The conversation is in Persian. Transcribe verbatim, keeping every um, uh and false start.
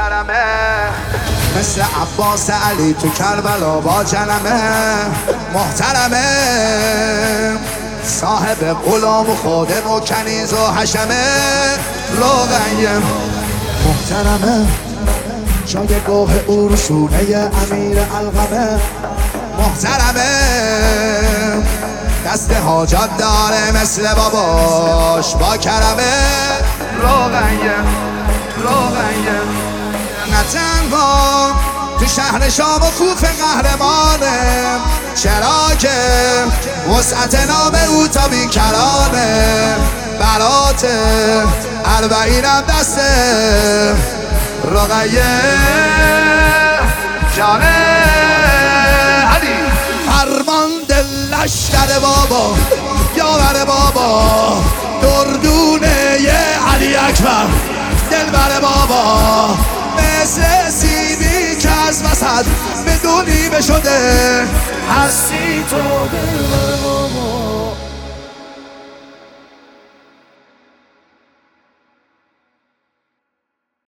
محترمه، مثل عباس علی تو کربلا با جنمه. محترمه صاحب غلام و خادم و کنیز و حشمه. روغنیم محترمه جایگاه او رسونه امیر علقمه. محترمه دست حاجت داره مثل باباش با کرمه. روغنیم روغنیم نه تنها تو شهر شام و کوف قهرمانه، چرا که وسعت نام او تا بیکرانه. برات اربعینم دسته رقیه جانه علی. فرمانده لشکر بابا یاور بابا، دردونه ی علی اکبر دلبر بابا. مثل سیبی که از وسط بدونی بشده، هستی تو